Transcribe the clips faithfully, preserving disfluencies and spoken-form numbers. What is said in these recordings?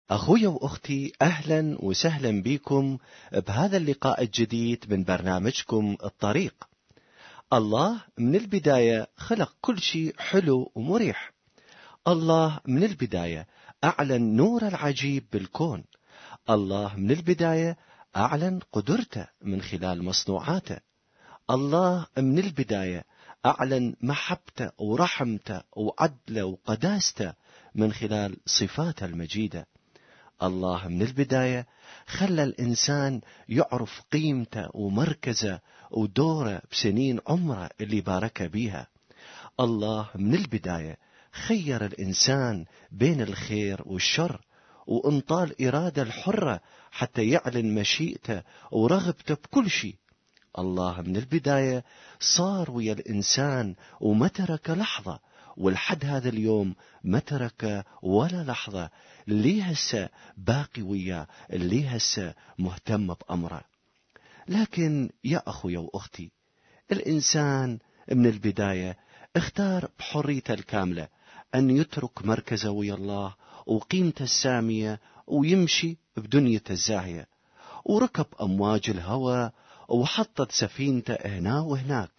أخوي وأختي، أهلا وسهلا بكم بهذا اللقاء الجديد من برنامجكم الطريق. الله من البداية خلق كل شيء حلو ومريح. الله من البداية أعلن نور العجيب بالكون. الله من البداية أعلن قدرته من خلال مصنوعاته. الله من البداية أعلن محبته ورحمته وعدله وقداسته من خلال صفاته المجيدة. الله من البداية خلى الإنسان يعرف قيمته ومركزه ودوره بسنين عمره اللي بارك بيها. الله من البداية خير الإنسان بين الخير والشر، وانطى الإرادة الحرة حتى يعلن مشيئته ورغبته بكل شيء. الله من البداية صار ويا الإنسان وما ترك لحظة، والحد هذا اليوم ما ترك ولا لحظة. اللي هسه باقي وياه، اللي هسه مهتم بأمره. لكن يا أخوي وأختي، الإنسان من البداية اختار بحريته الكاملة أن يترك مركزه ويا الله وقيمته السامية ويمشي بدنيته الزاهية، وركب أمواج الهوى وحطت سفينته هنا وهناك،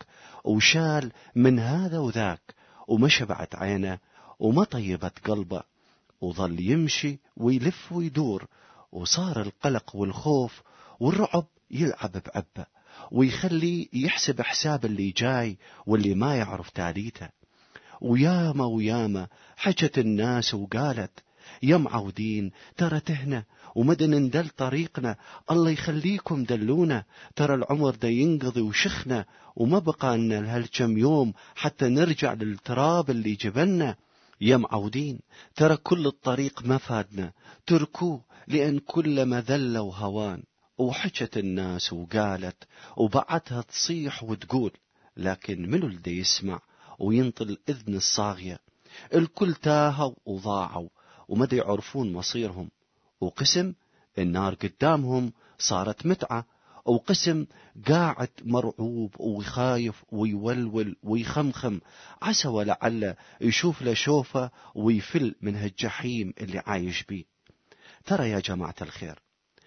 وشال من هذا وذاك، وما شبعت عينه وما طيبت قلبه، وظل يمشي ويلف ويدور، وصار القلق والخوف والرعب يلعب بعبه، ويخلي يحسب حساب اللي جاي واللي ما يعرف تاليته. وياما وياما حكت الناس وقالت: يا معودين ترى تهنا ومدن ندل طريقنا، الله يخليكم دلونا، ترى العمر دا ينقضي وشخنا، وما بقى لنا لهالكم يوم حتى نرجع للتراب اللي جبلنا. يا معودين ترى كل الطريق ما فادنا، تركوه لأن كل ما ذل وهوان. وحكت الناس وقالت، وبعتها تصيح وتقول، لكن منو اللي يسمع وينطل الإذن الصاغية؟ الكل تاهوا وضاعوا وما يعرفون مصيرهم. وقسم النار قدامهم صارت متعة، وقسم قاعد مرعوب ويخايف ويولول ويخمخم، عسى ولعل يشوف له شوفة ويفل من هالجحيم اللي عايش بيه. ترى يا جماعة الخير،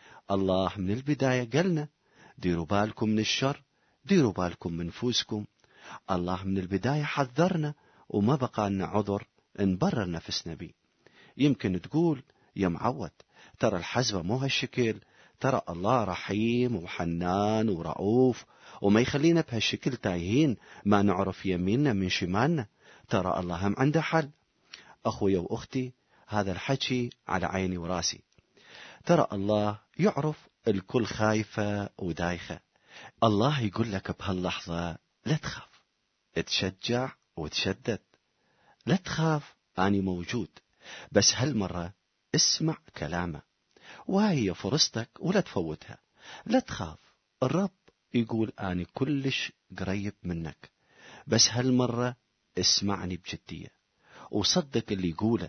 الله من البداية قالنا: ديروا بالكم من الشر، ديروا بالكم من نفوسكم. الله من البداية حذرنا وما بقى لنا عذر نبرر نفسنا بيه. يمكن تقول: يا معود ترى الحزبة مو هالشكل، ترى الله رحيم وحنان ورؤوف وما يخلينا بهالشكل تايهين ما نعرف يميننا من شمالنا، ترى الله هم عنده حل. أخوي وأختي، هذا الحكي على عيني وراسي. ترى الله يعرف الكل خايفة ودايخة. الله يقول لك بهاللحظة: لا تخاف، تشجع وتشدد، لا تخاف، أنا موجود، بس هالمرة اسمع كلامه، وهي فرصتك ولا تفوتها. لا تخاف، الرب يقول أنا كلش قريب منك، بس هالمرة اسمعني بجدية وصدق اللي يقوله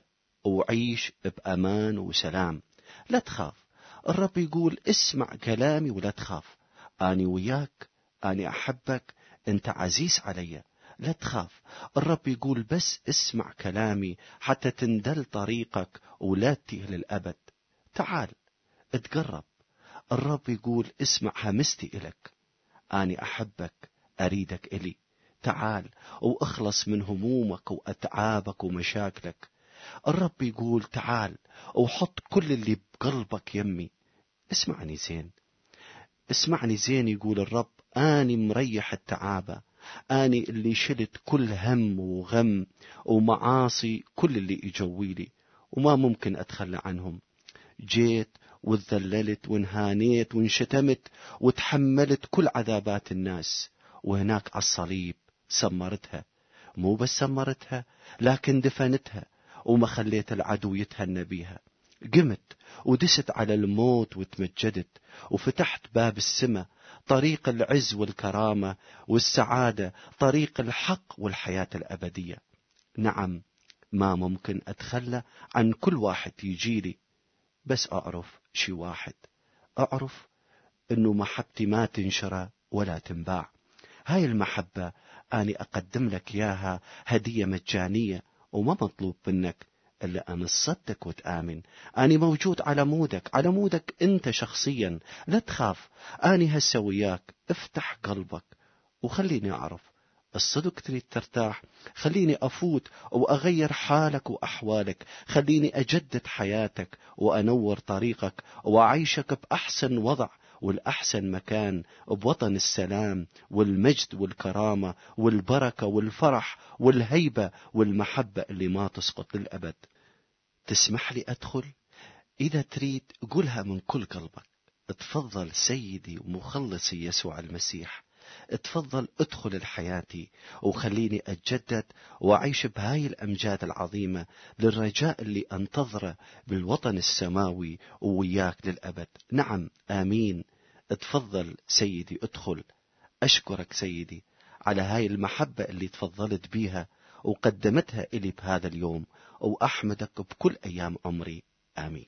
وعيش بأمان وسلام. لا تخاف، الرب يقول اسمع كلامي ولا تخاف، أنا وياك، أنا أحبك، أنت عزيز علي. لا تخاف، الرب يقول بس اسمع كلامي حتى تندل طريقك ولا تتيه للأبد. تعال اتقرب، الرب يقول اسمع همستي إلك، أنا أحبك، أريدك إلي. تعال واخلص من همومك وأتعابك ومشاكلك. الرب يقول تعال وحط كل اللي بقلبك يمي. اسمعني زين، اسمعني زين، يقول الرب: أني مريح التعابة، أني اللي شلت كل هم وغم ومعاصي كل اللي يجويلي وما ممكن أتخلى عنهم. جيت وتذللت وانهانيت وانشتمت وتحملت كل عذابات الناس، وهناك على الصليب سمرتها، مو بس سمرتها لكن دفنتها وما خليت العدو يتهنى بيها. قمت ودست على الموت وتمجدت، وفتحت باب السماء، طريق العز والكرامة والسعادة، طريق الحق والحياة الأبدية. نعم، ما ممكن أتخلى عن كل واحد يجيلي، بس أعرف شي واحد، أعرف أنه محبتي ما تنشرى ولا تنباع. هاي المحبة أني أقدم لك إياها هدية مجانية، وما مطلوب منك إلا أن تصدق وتآمن. أني موجود على مودك، على مودك أنت شخصيا، لا تخاف. أني هسه وياك، افتح قلبك وخليني أعرف الصدق تريد ترتاح. خليني أفوت وأغير حالك وأحوالك، خليني أجدد حياتك وأنور طريقك وأعيشك بأحسن وضع والأحسن مكان، بوطن السلام والمجد والكرامة والبركة والفرح والهيبة والمحبة اللي ما تسقط للأبد. تسمح لي أدخل؟ إذا تريد قولها من كل قلبك. اتفضل سيدي ومخلصي يسوع المسيح، اتفضل ادخل لحياتي وخليني أتجدد وأعيش بهاي الأمجاد العظيمة للرجاء اللي أنتظره بالوطن السماوي ووياك للأبد. نعم، آمين. اتفضل سيدي ادخل. أشكرك سيدي على هاي المحبة اللي تفضلت بيها وقدمتها إلي بهذا اليوم، وأحمدك بكل أيام عمري. آمين.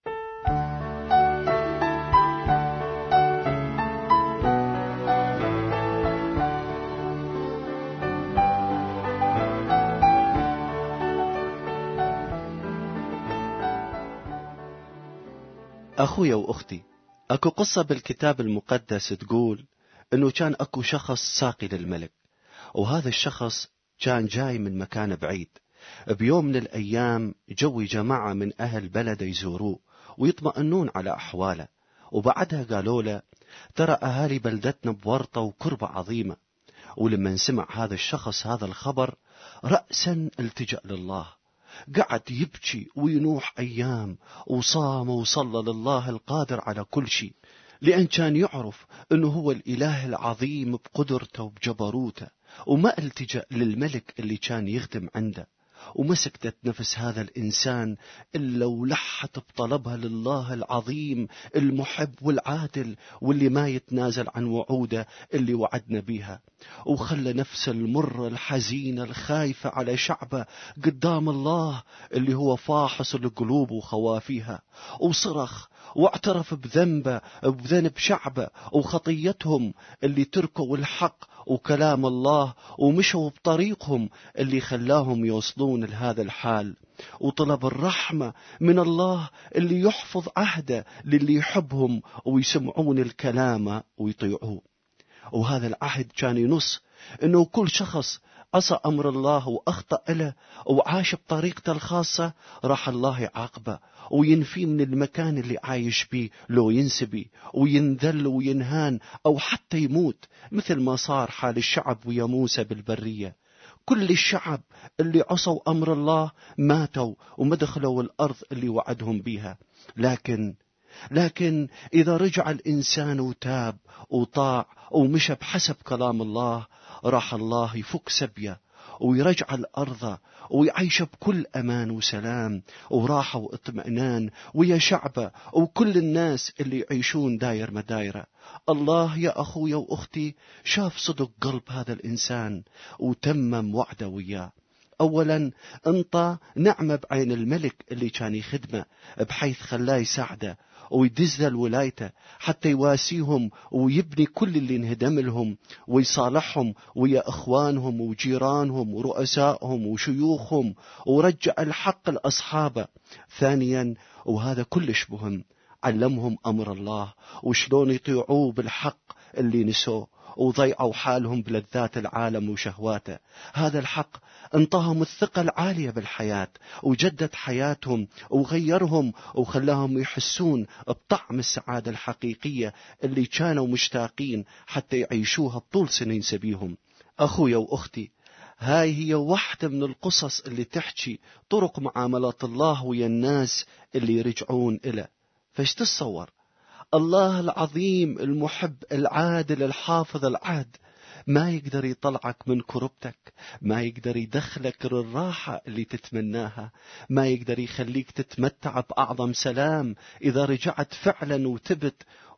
أخويا وأختي، أكو قصة بالكتاب المقدس تقول أنه كان أكو شخص ساقي للملك، وهذا الشخص كان جاي من مكان بعيد. بيوم من الأيام جوي جماعة من أهل بلده يزوروه ويطمئنون على أحواله، وبعدها قالوا له ترى أهالي بلدتنا بورطة وكربة عظيمة. ولما سمع هذا الشخص هذا الخبر رأسا التجأ لله، قعد يبكي وينوح أيام وصام وصلى لله القادر على كل شيء، لأن كان يعرف أنه هو الإله العظيم بقدرته وبجبروته، وما التجأ للملك اللي كان يخدم عنده. وما سكتت نفس هذا الإنسان إلا ولحت بطلبها لله العظيم المحب والعادل واللي ما يتنازل عن وعوده اللي وعدنا بيها، وخلى نفسه المرة الحزينة الخايفة على شعبه قدام الله اللي هو فاحص القلوب وخوافيها، وصرخ واعترف بذنبه بذنب شعبه وخطيتهم اللي تركوا الحق وكلام الله ومشوا بطريقهم اللي خلاهم يوصلون لهذا الحال، وطلب الرحمة من الله اللي يحفظ عهده للي يحبهم ويسمعون الكلام ويطيعوه. وهذا العهد كان ينص انه كل شخص عصى امر الله واخطأ له وعاش بطريقته الخاصة راح الله يعاقبه وينفيه من المكان اللي عايش بيه لو ينسبي وينذل وينهان او حتى يموت، مثل ما صار حال الشعب ويا موسى بالبرية. كل الشعب اللي عصوا امر الله ماتوا وما دخلوا الارض اللي وعدهم بيها. لكن لكن إذا رجع الإنسان وتاب وطاع ومشى بحسب كلام الله راح الله يفك سبيه ويرجع الأرض ويعيش بكل أمان وسلام وراحة واطمئنان ويا شعبه وكل الناس اللي يعيشون داير مدايرة. الله يا أخويا وأختي شاف صدق قلب هذا الإنسان وتمم وعده وياه. أولا انطى نعمة بعين الملك اللي كان يخدمه، بحيث خلاه يساعده ويدزل ولايته حتى يواسيهم ويبني كل اللي انهدم لهم ويصالحهم ويا إخوانهم وجيرانهم ورؤسائهم وشيوخهم ورجع الحق لأصحابه. ثانيا وهذا كلش مهم، علمهم أمر الله وشلون يطيعوه بالحق اللي نسوه وضيعوا حالهم بلذات العالم وشهواته. هذا الحق انطاهم الثقة العالية بالحياة وجدد حياتهم وغيرهم وخلاهم يحسون بطعم السعادة الحقيقية اللي كانوا مشتاقين حتى يعيشوها بطول سنين سبيهم. أخويا وأختي، هاي هي واحدة من القصص اللي تحكي طرق معاملة الله ويا الناس اللي يرجعون إليه. فاش تتصور الله العظيم المحب العادل الحافظ العهد ما يقدر يطلعك من كربتك، ما يقدر يدخلك للراحة اللي تتمناها، ما يقدر يخليك تتمتع بأعظم سلام إذا رجعت فعلا وتبت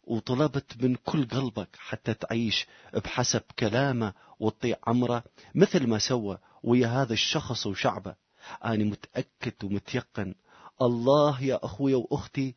وطلبت من كل قلبك حتى تعيش بحسب كلامه وتطيع أمره مثل ما سوى ويا هذا الشخص وشعبه. أنا متأكد ومتيقن الله يا أخويا وأختي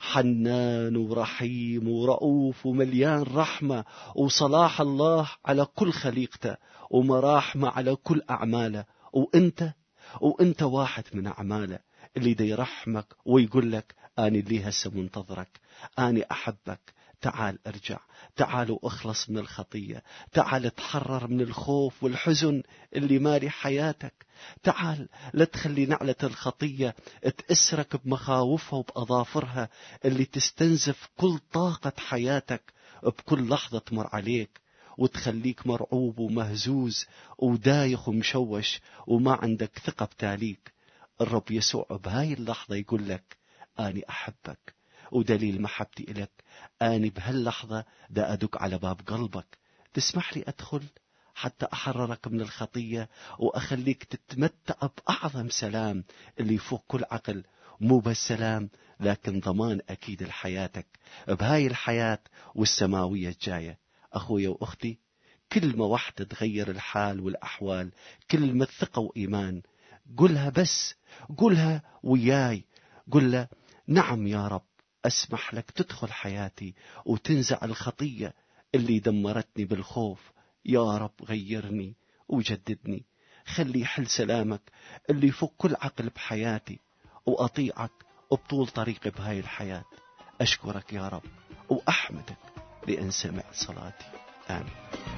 حنان ورحيم ورؤوف ومليان رحمة وصلاح الله على كل خليقته ومراحمة على كل أعماله، وإنت وإنت واحد من أعماله اللي دا يرحمك ويقول لك أنا اللي هسه منتظرك، أنا أحبك، تعال ارجع، تعال واخلص من الخطية، تعال تحرر من الخوف والحزن اللي مالي حياتك، تعال لا تخلي نعلة الخطية تأسرك بمخاوفها وبأظافرها اللي تستنزف كل طاقة حياتك بكل لحظة تمر عليك، وتخليك مرعوب ومهزوز ودايخ ومشوش وما عندك ثقة بتاليك. الرب يسوع بهاي اللحظة يقول لك أنا أحبك، ودليل محبتي إلك أنا بهاللحظة دا أدق على باب قلبك. تسمح لي أدخل حتى أحررك من الخطية وأخليك تتمتع بأعظم سلام اللي يفوق كل عقل، مو بس سلام لكن ضمان أكيد لحياتك بهاي الحياة والسماوية الجاية. أخويا وأختي، كلمة واحدة تغير الحال والأحوال، كلمة ثقة وإيمان. قلها بس، قلها وياي، قل له نعم يا رب، أسمح لك تدخل حياتي وتنزع الخطية اللي دمرتني بالخوف. يا رب غيرني وجددني، خلي حل سلامك اللي يفوق كل عقل بحياتي، وأطيعك وبطول طريقي بهاي الحياة. أشكرك يا رب وأحمدك لأن سمعت صلاتي. آمين.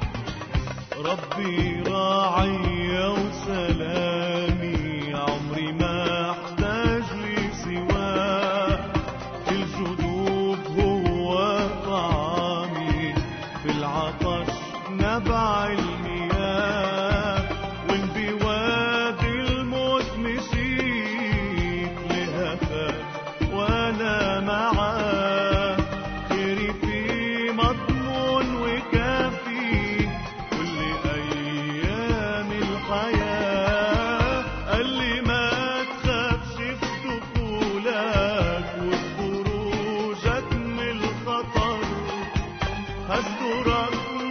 ربي راعي وسلامي، عمري ما احتاج لي سواه، في الجدوب هو طعامي، في العطش نبع المياه، وإن بوادي الموت مشيت لهفاك وأنا معاه، خيري في مضمون وكافي كل أيام الحياة. قال لي ما تخافش في دخولك وفي خروجك من الخطر، هسترك